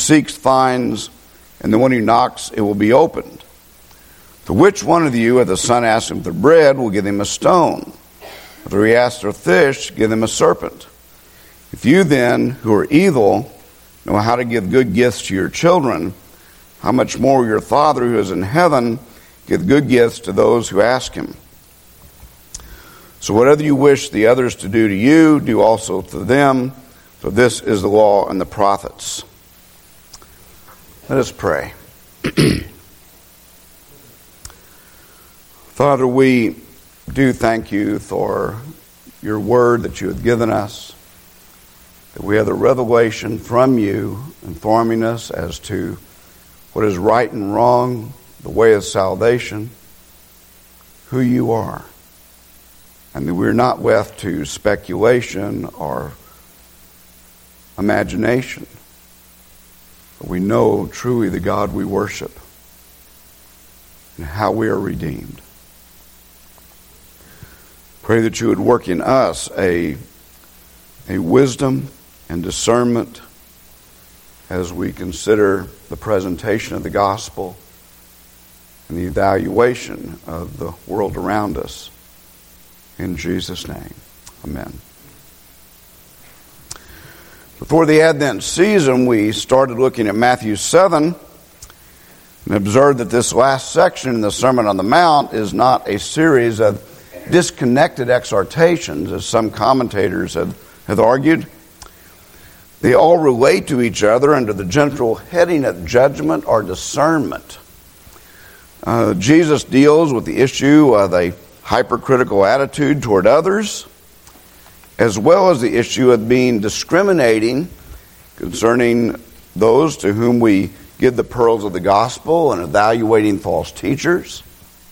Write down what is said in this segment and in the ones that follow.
seeks finds, and the one who knocks, it will be opened. To which one of you, if the son asks him for bread, will give him a stone? If he asks for fish, give him a serpent. If you then, who are evil, know how to give good gifts to your children, how much more will your Father who is in heaven give good gifts to those who ask him? So whatever you wish the others to do to you, do also to them. For this is the law and the prophets. Let us pray. Father, we do thank you for your word that you have given us, that we have the revelation from you informing us as to what is right and wrong, the way of salvation, who you are, and that we're not left to speculation or imagination, but we know truly the God we worship and how we are redeemed. Pray that you would work in us a wisdom and discernment as we consider the presentation of the gospel and the evaluation of the world around us. In Jesus' name, amen. Before the Advent season, we started looking at Matthew 7 and observed that this last section in the Sermon on the Mount is not a series of disconnected exhortations, as some commentators have argued. They all relate to each other under the general heading of judgment or discernment. Jesus deals with the issue of a hypercritical attitude toward others, as well as the issue of being discriminating concerning those to whom we give the pearls of the gospel and evaluating false teachers.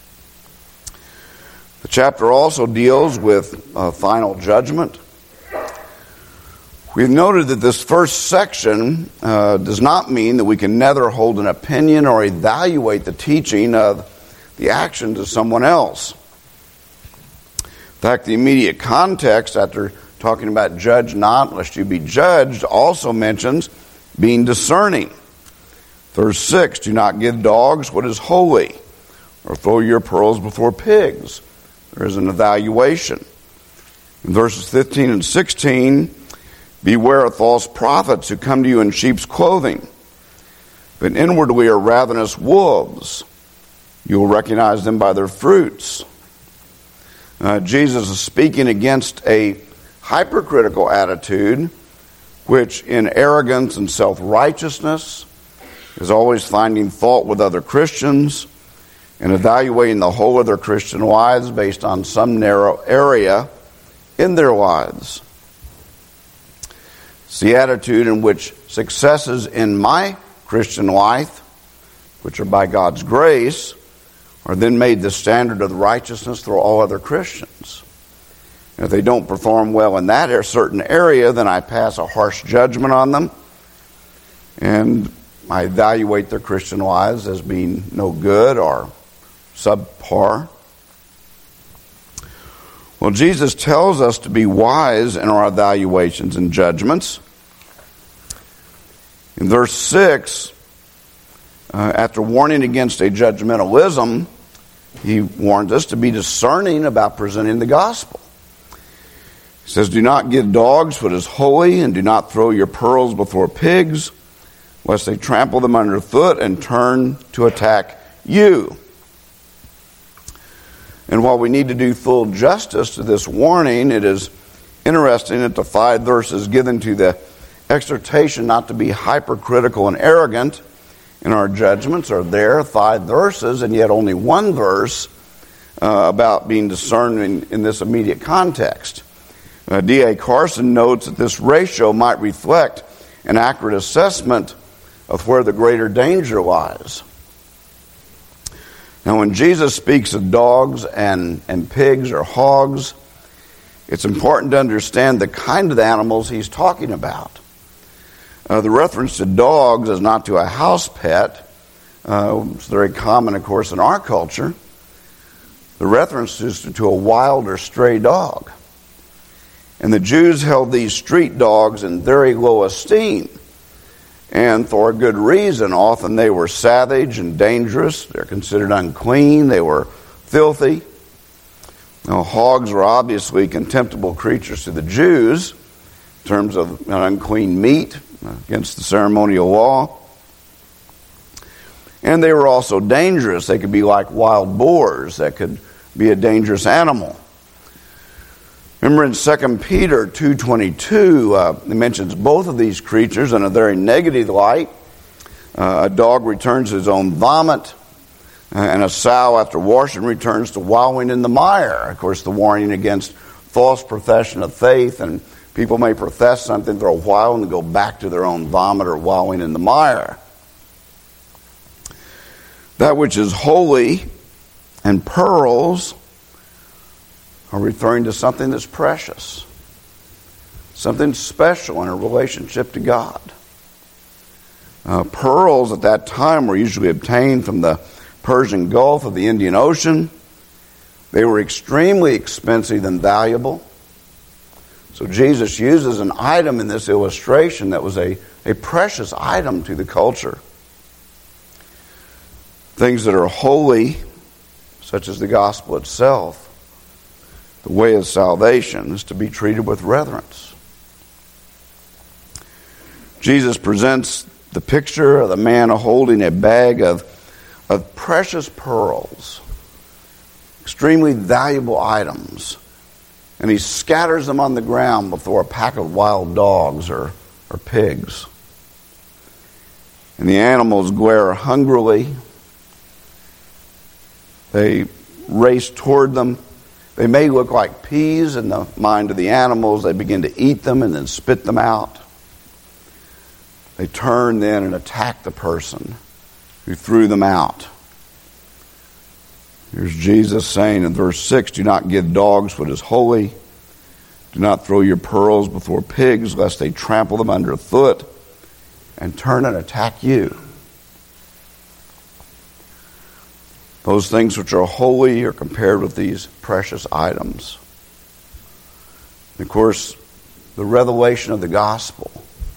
The chapter also deals with final judgment. We've noted that this first section does not mean that we can neither hold an opinion or evaluate the teaching of the actions of someone else. In fact, the immediate context, after talking about judge not lest you be judged, also mentions being discerning. Verse 6, do not give dogs what is holy, or throw your pearls before pigs. There is an evaluation. In verses 15 and 16, beware of false prophets who come to you in sheep's clothing, but inwardly are ravenous wolves. You will recognize them by their fruits. Jesus is speaking against a hypercritical attitude, which in arrogance and self-righteousness is always finding fault with other Christians and evaluating the whole of their Christian lives based on some narrow area in their lives. It's the attitude in which successes in my Christian life, which are by God's grace, are then made the standard of righteousness for all other Christians. And if they don't perform well in that certain area, then I pass a harsh judgment on them, and I evaluate their Christian lives as being no good or subpar. Well, Jesus tells us to be wise in our evaluations and judgments. In verse 6, after warning against a judgmentalism, he warns us to be discerning about presenting the gospel. He says, do not give dogs what is holy, and do not throw your pearls before pigs, lest they trample them underfoot and turn to attack you. And while we need to do full justice to this warning, it is interesting that the 5 verses given to the exhortation not to be hypercritical and arrogant in our judgments are there, 5 verses, and yet only 1 verse about being discerning in this immediate context. D.A. Carson notes that this ratio might reflect an accurate assessment of where the greater danger lies. Now, when Jesus speaks of dogs and pigs or hogs, it's important to understand the kind of animals he's talking about. The reference to dogs is not to a house pet. It's very common, of course, in our culture. The reference is to a wild or stray dog. And the Jews held these street dogs in very low esteem. And for a good reason. Often they were savage and dangerous. They're considered unclean. They were filthy. Now, hogs were obviously contemptible creatures to the Jews in terms of an unclean meat against the ceremonial law. And they were also dangerous. They could be like wild boars. That could be a dangerous animal. Remember in 2 Peter 2:22, it mentions both of these creatures in a very negative light. A dog returns to his own vomit, and a sow after washing returns to wallowing in the mire. Of course, the warning against false profession of faith, and people may profess something for a while and go back to their own vomit or wallowing in the mire. That which is holy and pearls are referring to something that's precious, something special in a relationship to God. Pearls at that time were usually obtained from the Persian Gulf of the Indian Ocean. They were extremely expensive and valuable. So Jesus uses an item in this illustration that was a precious item to the culture. Things that are holy, such as the gospel itself, the way of salvation, is to be treated with reverence. Jesus presents the picture of the man holding a bag of precious pearls, extremely valuable items, and he scatters them on the ground before a pack of wild dogs or pigs. And the animals glare hungrily. They race toward them. They may look like peas in the mind of the animals. They begin to eat them and then spit them out. They turn then and attack the person who threw them out. Here's Jesus saying in verse 6, "Do not give dogs what is holy. Do not throw your pearls before pigs, lest they trample them underfoot and turn and attack you." Those things which are holy are compared with these precious items. And of course, the revelation of the gospel,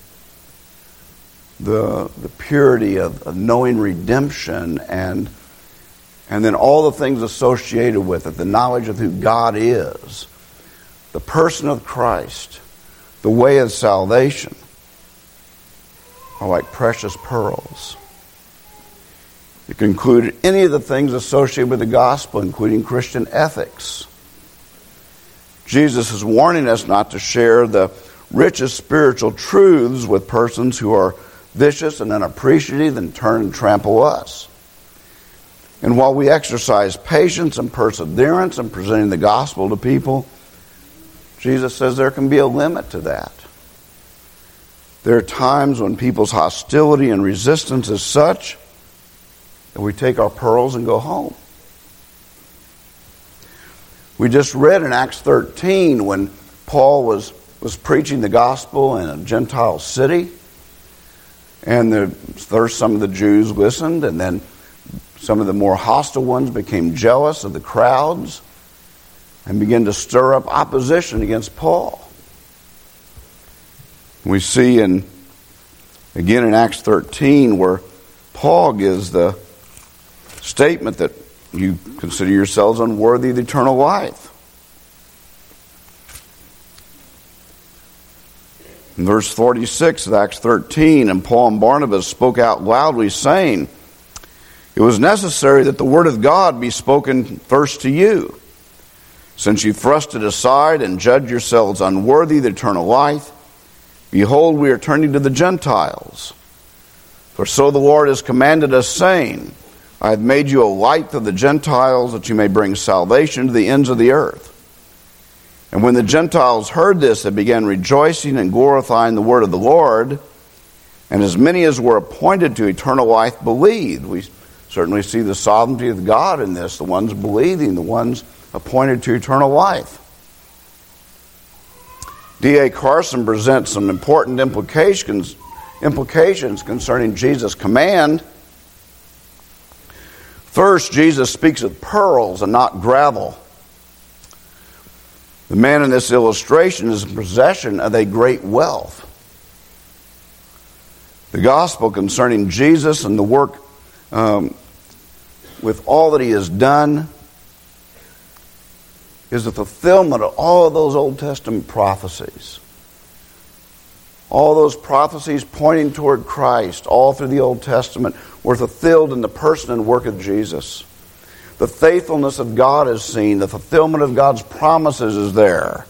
the purity of knowing redemption, and then all the things associated with it, the knowledge of who God is, the person of Christ, the way of salvation, are like precious pearls. It concluded any of the things associated with the gospel, including Christian ethics. Jesus is warning us not to share the richest spiritual truths with persons who are vicious and unappreciative and turn and trample us. And while we exercise patience and perseverance in presenting the gospel to people, Jesus says there can be a limit to that. There are times when people's hostility and resistance is such that we take our pearls and go home. We just read in Acts 13 when Paul was preaching the gospel in a Gentile city, and there's some of the Jews listened, and then some of the more hostile ones became jealous of the crowds and began to stir up opposition against Paul. We see again in Acts 13 where Paul gives the statement that you consider yourselves unworthy of eternal life. In verse 46 of Acts 13, and Paul and Barnabas spoke out loudly, saying, "It was necessary that the word of God be spoken first to you. Since you thrust it aside and judge yourselves unworthy of eternal life, behold, we are turning to the Gentiles. For so the Lord has commanded us, saying, I have made you a light to the Gentiles, that you may bring salvation to the ends of the earth." And when the Gentiles heard this, they began rejoicing and glorifying the word of the Lord. And as many as were appointed to eternal life believed. We certainly see the sovereignty of God in this, the ones believing, the ones appointed to eternal life. D.A. Carson presents some important implications concerning Jesus' command. First, Jesus speaks of pearls and not gravel. The man in this illustration is in possession of a great wealth. The gospel concerning Jesus and the work with all that he has done is the fulfillment of all of those Old Testament prophecies. All those prophecies pointing toward Christ all through the Old Testament were fulfilled in the person and work of Jesus. The faithfulness of God is seen. The fulfillment of God's promises is there.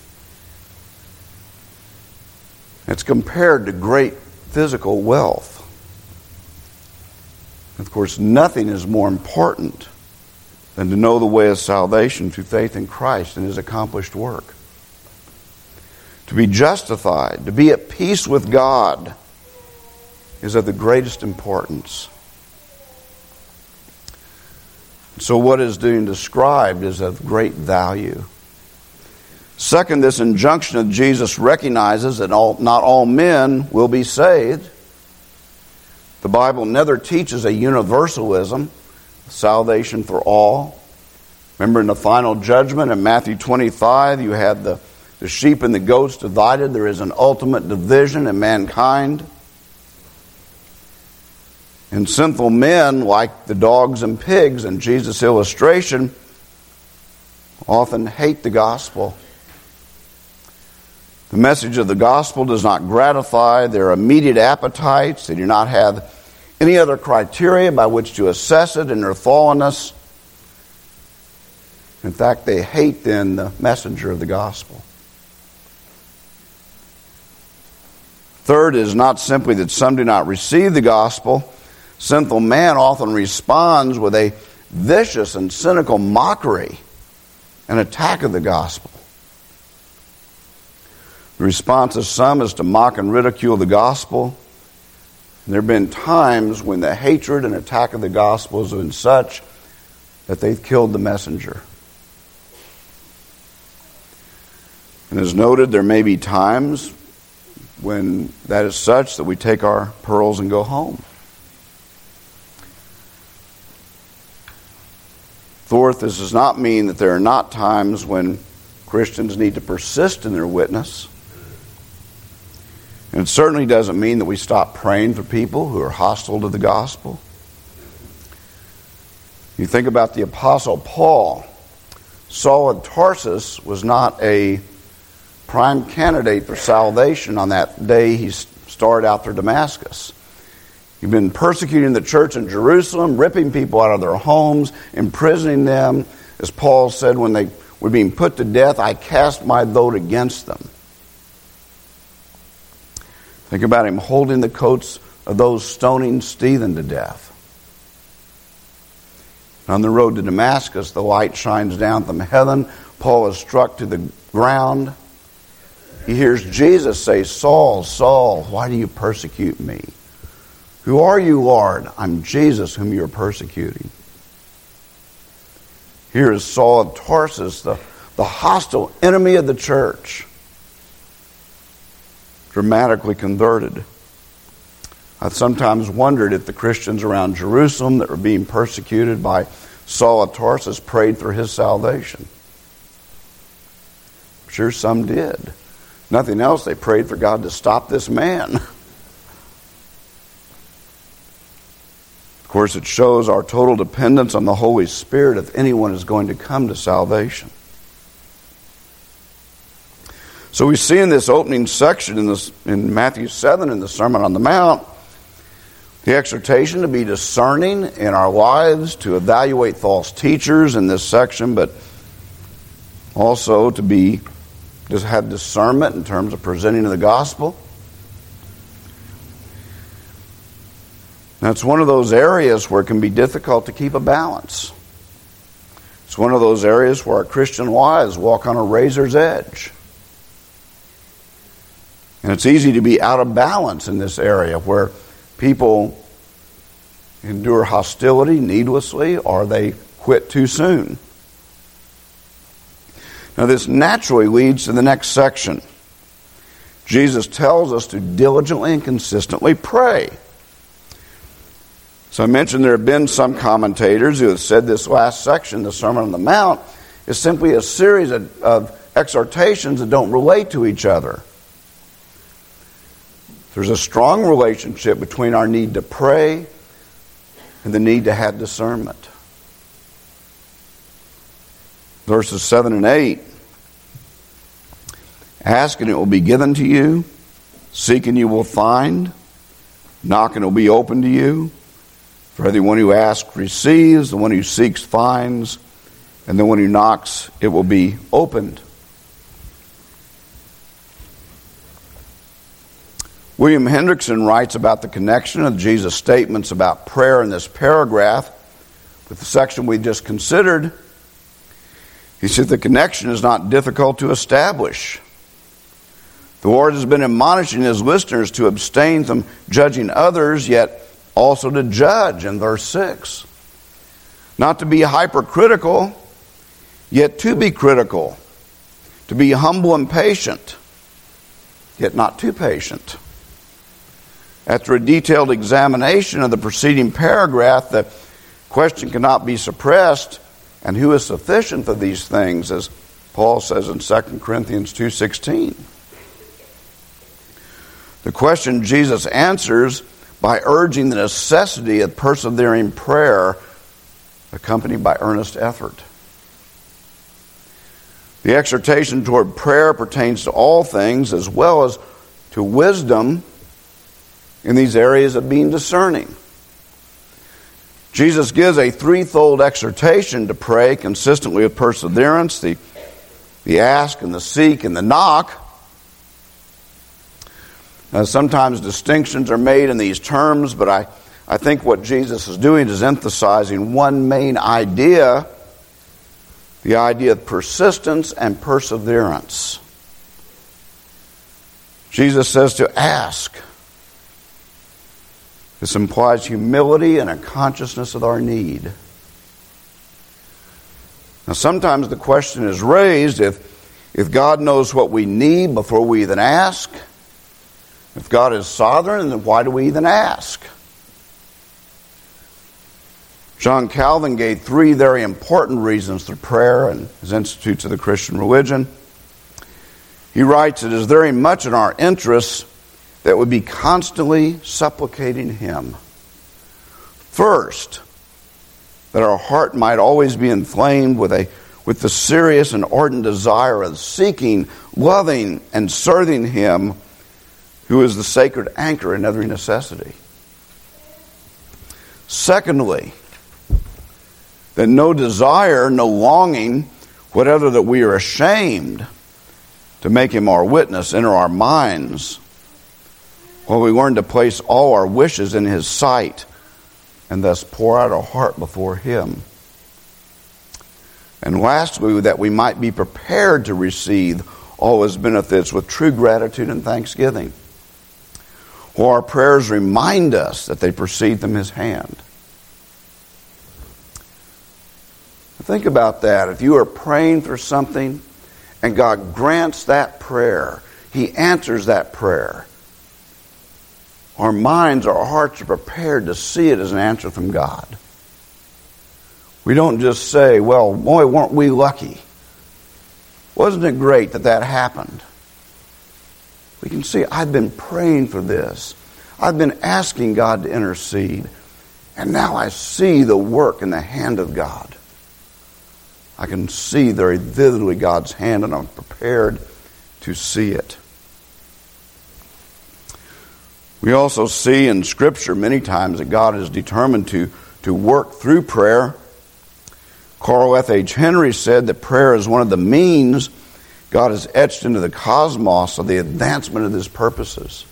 It's compared to great physical wealth. Of course, nothing is more important than to know the way of salvation through faith in Christ and his accomplished work. To be justified, to be at peace with God, is of the greatest importance. So what is being described is of great value. Second, this injunction of Jesus recognizes that not all men will be saved. The Bible never teaches a universalism, salvation for all. Remember in the final judgment in Matthew 25, you had the sheep and the goats divided. There is an ultimate division in mankind. And sinful men, like the dogs and pigs in Jesus' illustration, often hate the gospel. The message of the gospel does not gratify their immediate appetites. They do not have any other criteria by which to assess it in their fallenness. In fact, they hate then the messenger of the gospel. Third is not simply that some do not receive the gospel. Sinful man often responds with a vicious and cynical mockery, an attack of the gospel. The response of some is to mock and ridicule the gospel. And there have been times when the hatred and attack of the gospel has been such that they've killed the messenger. And as noted, there may be times when that is such that we take our pearls and go home. Fourth, this does not mean that there are not times when Christians need to persist in their witness. And it certainly doesn't mean that we stop praying for people who are hostile to the gospel. You think about the Apostle Paul. Saul of Tarsus was not a prime candidate for salvation on that day he started out for Damascus. He'd been persecuting the church in Jerusalem, ripping people out of their homes, imprisoning them. As Paul said, when they were being put to death, I cast my vote against them. Think about him holding the coats of those stoning Stephen to death. On the road to Damascus, the light shines down from heaven. Paul is struck to the ground. He hears Jesus say, Saul, Saul, why do you persecute me? Who are you, Lord? I'm Jesus whom you are persecuting. Here is Saul of Tarsus, the hostile enemy of the church, dramatically converted. I've sometimes wondered if the Christians around Jerusalem that were being persecuted by Saul of Tarsus prayed for his salvation. I'm sure some did. Nothing else, they prayed for God to stop this man. Of course, it shows our total dependence on the Holy Spirit if anyone is going to come to salvation. So we see in this opening section in Matthew 7 in the Sermon on the Mount, the exhortation to be discerning in our lives, to evaluate false teachers in this section, but also to have discernment in terms of presenting the gospel. Now, it's one of those areas where it can be difficult to keep a balance. It's one of those areas where our Christian lives walk on a razor's edge. And it's easy to be out of balance in this area where people endure hostility needlessly or they quit too soon. Now, this naturally leads to the next section. Jesus tells us to diligently and consistently pray. So I mentioned there have been some commentators who have said this last section, the Sermon on the Mount, is simply a series of exhortations that don't relate to each other. There's a strong relationship between our need to pray and the need to have discernment. Verses 7 and 8. Ask and it will be given to you. Seek and you will find. Knock and it will be opened to you. For everyone who asks receives. The one who seeks finds. And the one who knocks it will be opened. William Hendrickson writes about the connection of Jesus' statements about prayer in this paragraph with the section we just considered. He said the connection is not difficult to establish. The Lord has been admonishing his listeners to abstain from judging others, yet also to judge in verse 6. Not to be hypercritical, yet to be critical. To be humble and patient, yet not too patient. After a detailed examination of the preceding paragraph, the question cannot be suppressed, and who is sufficient for these things, as Paul says in 2 Corinthians 2:16. The question Jesus answers by urging the necessity of persevering prayer accompanied by earnest effort. The exhortation toward prayer pertains to all things as well as to wisdom in these areas of being discerning. Jesus gives a threefold exhortation to pray consistently with perseverance, the ask and the seek and the knock. Sometimes distinctions are made in these terms, but I think what Jesus is doing is emphasizing one main idea, the idea of persistence and perseverance. Jesus says to ask. This implies humility and a consciousness of our need. Now, sometimes the question is raised, if God knows what we need before we even ask, if God is sovereign, then why do we even ask? John Calvin gave 3 very important reasons for prayer in his Institutes of the Christian Religion. He writes, it is very much in our interests that we be constantly supplicating him. First, that our heart might always be inflamed with the serious and ardent desire of seeking, loving, and serving him who is the sacred anchor in every necessity. Secondly, that no desire, no longing, whatever that we are ashamed to make him our witness enter our minds, while we learn to place all our wishes in his sight and thus pour out our heart before him. And lastly, that we might be prepared to receive all his benefits with true gratitude and thanksgiving. For our prayers remind us that they proceed from his hand. Think about that. If you are praying for something and God grants that prayer, he answers that prayer, our minds, our hearts are prepared to see it as an answer from God. We don't just say, well, boy, weren't we lucky? Wasn't it great that happened? We can see, I've been praying for this. I've been asking God to intercede. And now I see the work in the hand of God. I can see very vividly God's hand, and I'm prepared to see it. We also see in Scripture many times that God is determined to work through prayer. Carl F. H. Henry said that prayer is one of the means God has etched into the cosmos of the advancement of his purposes.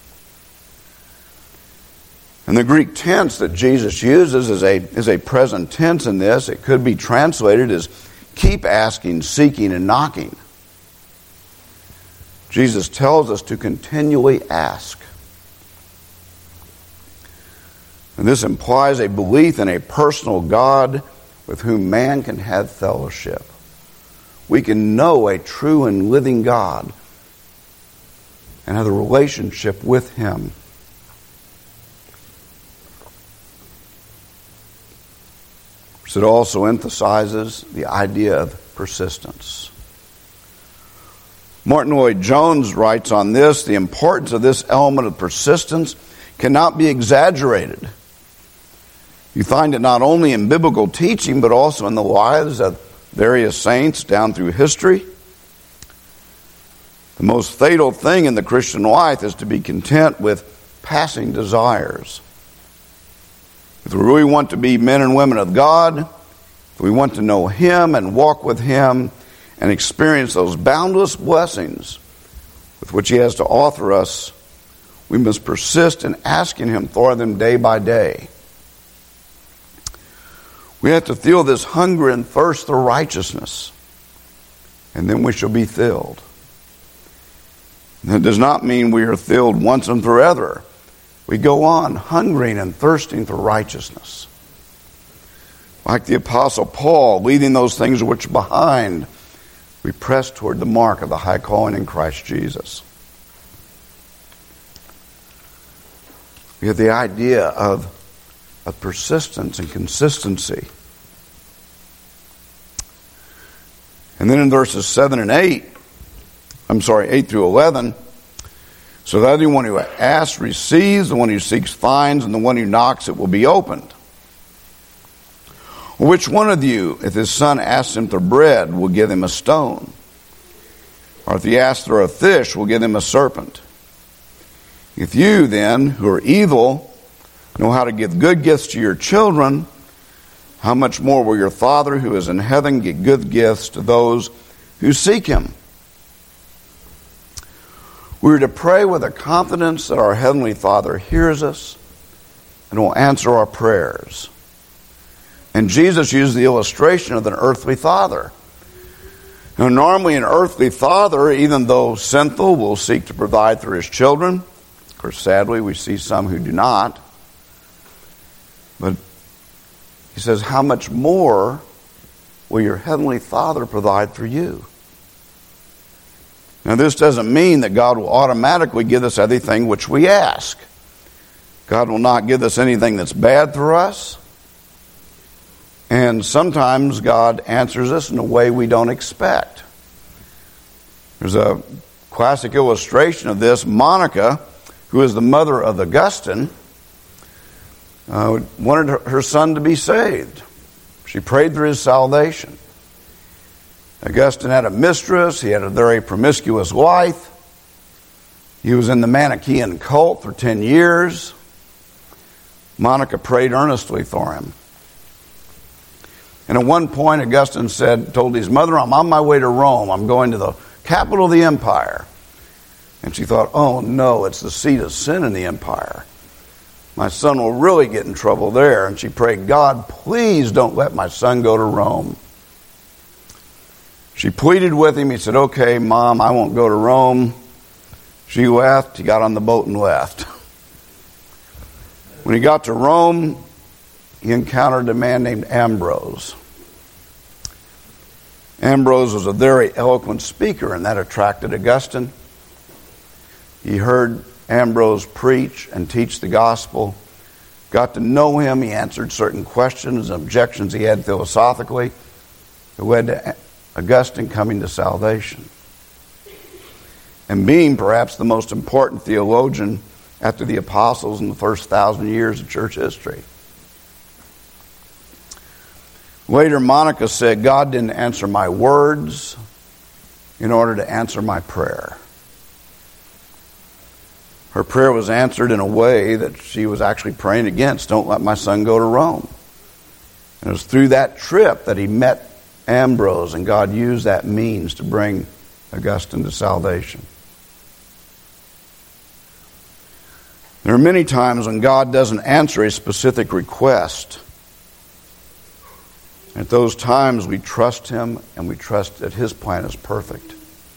And the Greek tense that Jesus uses is a present tense in this. It could be translated as keep asking, seeking, and knocking. Jesus tells us to continually ask. And this implies a belief in a personal God with whom man can have fellowship. We can know a true and living God and have a relationship with him. So it also emphasizes the idea of persistence. Martin Lloyd-Jones writes on this, the importance of this element of persistence cannot be exaggerated. You find it not only in biblical teaching, but also in the lives of various saints down through history. The most fatal thing in the Christian life is to be content with passing desires. If we really want to be men and women of God, if we want to know Him and walk with Him and experience those boundless blessings with which He has to offer us, we must persist in asking Him for them day by day. We have to feel this hunger and thirst for righteousness, and then we shall be filled. That does not mean we are filled once and forever. We go on hungering and thirsting for righteousness. Like the Apostle Paul, leaving those things which are behind, we press toward the mark of the high calling in Christ Jesus. We have the idea of persistence and consistency. And then in verses 8 through 11, so that anyone who asks receives, the one who seeks finds, and the one who knocks it will be opened. Which one of you, if his son asks him for bread, will give him a stone? Or if he asks for a fish, will give him a serpent? If you then, who are evil, know how to give good gifts to your children, how much more will your Father who is in heaven give good gifts to those who seek Him? We are to pray with a confidence that our Heavenly Father hears us and will answer our prayers. And Jesus used the illustration of an earthly father. Now, normally an earthly father, even though sinful, will seek to provide for his children. Of course, sadly, we see some who do not. But he says, how much more will your Heavenly Father provide for you? Now, this doesn't mean that God will automatically give us everything which we ask. God will not give us anything that's bad for us. And sometimes God answers us in a way we don't expect. There's a classic illustration of this. Monica, who is the mother of Augustine, wanted her son to be saved. She prayed for his salvation. Augustine had a mistress. He had a very promiscuous wife. He was in the Manichaean cult for 10 years. Monica prayed earnestly for him. And at one point, Augustine told his mother, I'm on my way to Rome. I'm going to the capital of the empire. And she thought, oh no, it's the seat of sin in the empire. My son will really get in trouble there. And she prayed, God, please don't let my son go to Rome. She pleaded with him. He said, okay, Mom, I won't go to Rome. She left. He got on the boat and left. When he got to Rome, he encountered a man named Ambrose. Ambrose was a very eloquent speaker, and that attracted Augustine. He heard Ambrose preach and teach the gospel, got to know him. He answered certain questions and objections he had philosophically. It led to Augustine coming to salvation and being perhaps the most important theologian after the apostles in the first 1,000 years of church history. Later, Monica said, God didn't answer my words in order to answer my prayer. Her prayer was answered in a way that she was actually praying against. Don't let my son go to Rome. And it was through that trip that he met Ambrose, and God used that means to bring Augustine to salvation. There are many times when God doesn't answer a specific request. At those times, we trust Him, and we trust that His plan is perfect.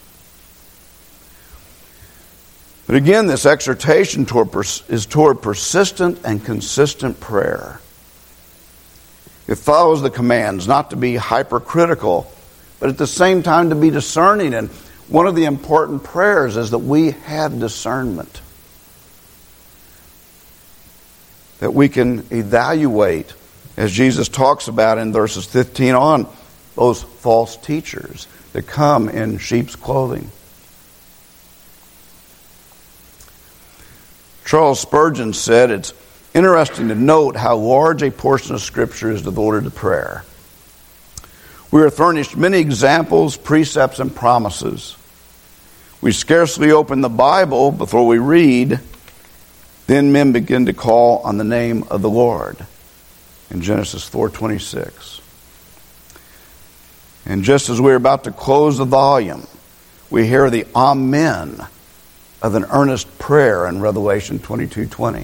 But again, this exhortation is toward persistent and consistent prayer. It follows the commands not to be hypercritical, but at the same time to be discerning. And one of the important prayers is that we have discernment, that we can evaluate, as Jesus talks about in verses 15 on, those false teachers that come in sheep's clothing. Charles Spurgeon said, "It's interesting to note how large a portion of Scripture is devoted to prayer. We are furnished many examples, precepts, and promises. We scarcely open the Bible before we read, then men begin to call on the name of the Lord," in Genesis 4:26. And just as we're about to close the volume, we hear the amen of an earnest prayer in Revelation 22:20.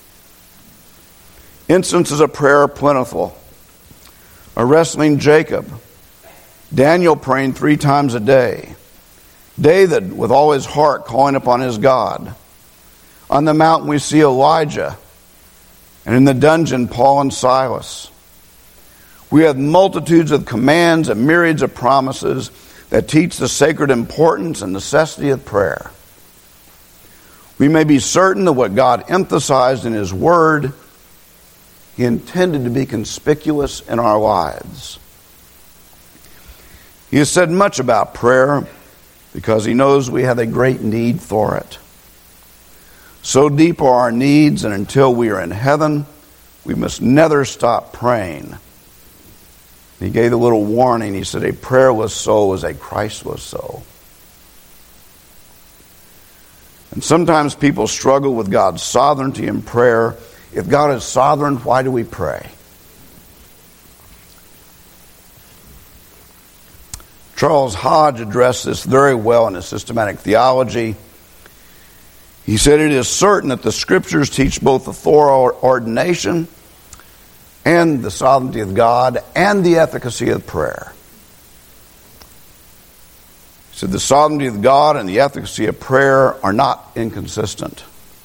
Instances of prayer are plentiful. A wrestling Jacob, Daniel praying 3 times a day, David with all his heart calling upon his God. On the mountain we see Elijah, and in the dungeon Paul and Silas. We have multitudes of commands and myriads of promises that teach the sacred importance and necessity of prayer. We may be certain that what God emphasized in His Word, He intended to be conspicuous in our lives. He has said much about prayer because He knows we have a great need for it. So deep are our needs, and until we are in heaven, we must never stop praying. He gave a little warning. He said, "A prayerless soul is a Christless soul." And sometimes people struggle with God's sovereignty in prayer. If God is sovereign, why do we pray? Charles Hodge addressed this very well in his systematic theology. He said, "It is certain that the Scriptures teach both the foreordination and the sovereignty of God and the efficacy of prayer." He said, "The sovereignty of God and the efficacy of prayer are not inconsistent.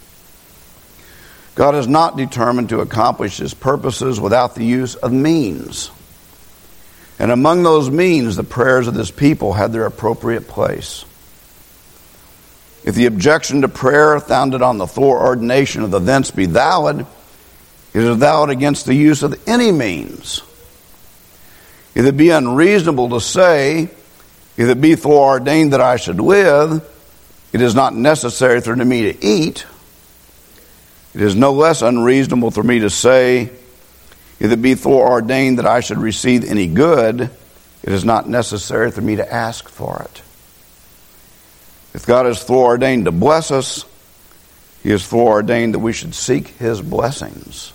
God is not determined to accomplish His purposes without the use of means. And among those means, the prayers of this people had their appropriate place. If the objection to prayer founded on the foreordination of events be valid, it is valid against the use of any means. If it be unreasonable to say, if it be foreordained that I should live, it is not necessary for me to eat, it is no less unreasonable for me to say, if it be foreordained that I should receive any good, it is not necessary for me to ask for it. If God is foreordained to bless us, He is foreordained that we should seek His blessings."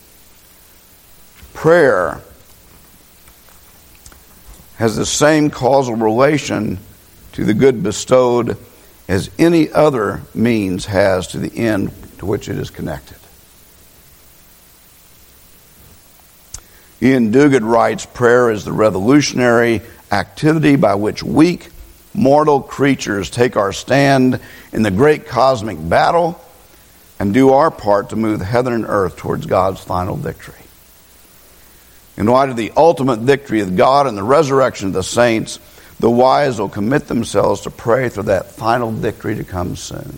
Prayer has the same causal relation to the good bestowed as any other means has to the end to which it is connected. Ian Duguid writes, "Prayer is the revolutionary activity by which weak, mortal creatures take our stand in the great cosmic battle and do our part to move heaven and earth towards God's final victory. In light of the ultimate victory of God and the resurrection of the saints, the wise will commit themselves to pray for that final victory to come soon."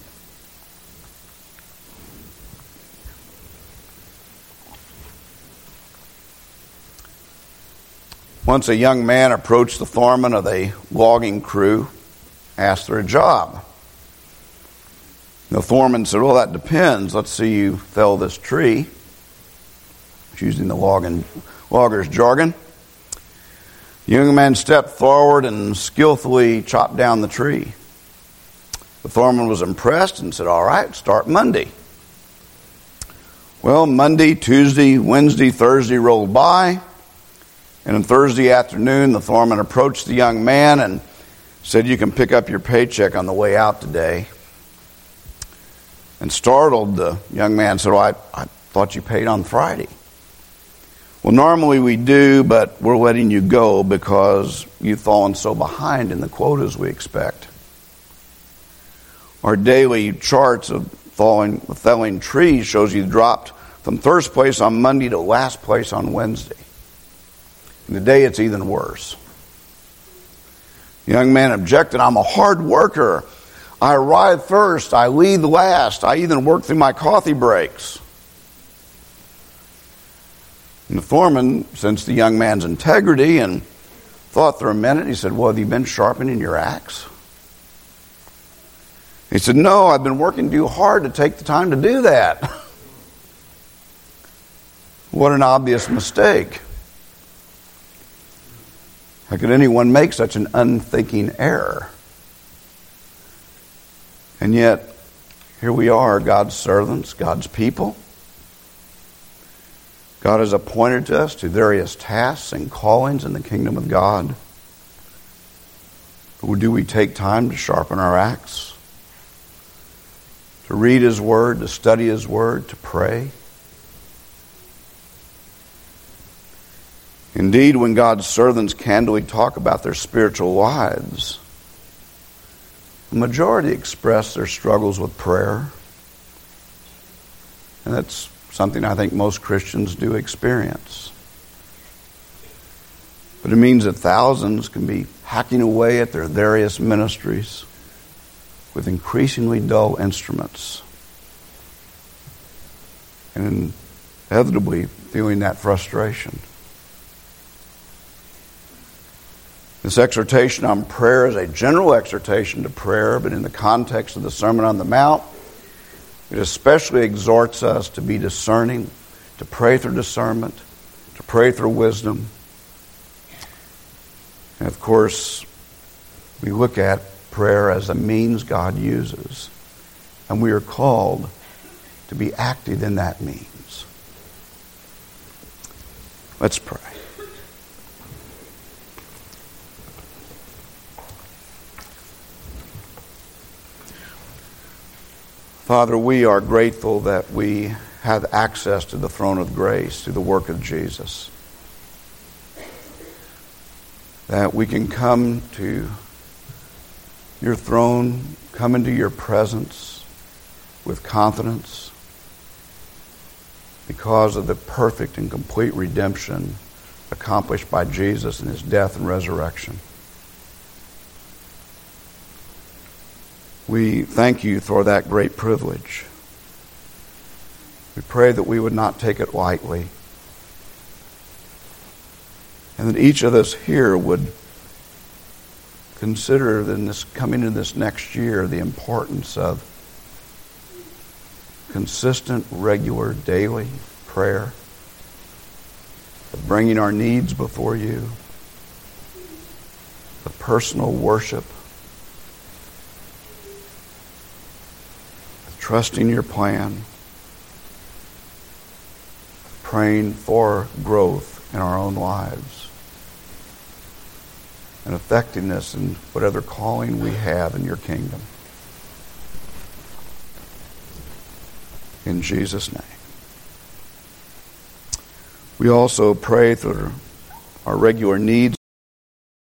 Once a young man approached the foreman of a logging crew, asked for a job. The foreman said, "Well, that depends. Let's see you fell this tree." Using the logger's jargon. The young man stepped forward and skillfully chopped down the tree. The foreman was impressed and said, "All right, start Monday." Well, Monday, Tuesday, Wednesday, Thursday rolled by. And on Thursday afternoon, the foreman approached the young man and said, "You can pick up your paycheck on the way out today." And startled, the young man said, "Well, I thought you paid on Friday." "Well, normally we do, but we're letting you go because you've fallen so behind in the quotas we expect. Our daily charts of felling trees shows you dropped from first place on Monday to last place on Wednesday. And today it's even worse." The young man objected, "I'm a hard worker. I arrive first. I leave last. I even work through my coffee breaks." And the foreman sensed the young man's integrity and thought for a minute. He said, "Well, have you been sharpening your axe?" He said, no, I've been working too hard to take the time to do that. What an obvious mistake. How could anyone make such an unthinking error? And yet, here we are, God's servants, God's people. God has appointed us to various tasks and callings in the kingdom of God. But do we take time to sharpen our axe? To read His Word, to study His Word, to pray? Indeed, when God's servants candidly talk about their spiritual lives, the majority express their struggles with prayer. And that's something I think most Christians do experience. But it means that thousands can be hacking away at their various ministries with increasingly dull instruments, and inevitably feeling that frustration. This exhortation on prayer is a general exhortation to prayer, but in the context of the Sermon on the Mount, it especially exhorts us to be discerning, to pray through discernment, to pray through wisdom. And of course, we look at prayer as a means God uses, and we are called to be active in that means. Let's pray. Father, we are grateful that we have access to the throne of grace through the work of Jesus. That we can come to your throne, come into your presence with confidence because of the perfect and complete redemption accomplished by Jesus in His death and resurrection. We thank you for that great privilege. We pray that we would not take it lightly, and that each of us here would consider in this coming in this next year the importance of consistent, regular, daily prayer, of bringing our needs before you, of personal worship, of trusting your plan, of praying for growth in our own lives, and effectiveness in whatever calling we have in your kingdom. In Jesus' name. We also pray for our regular needs.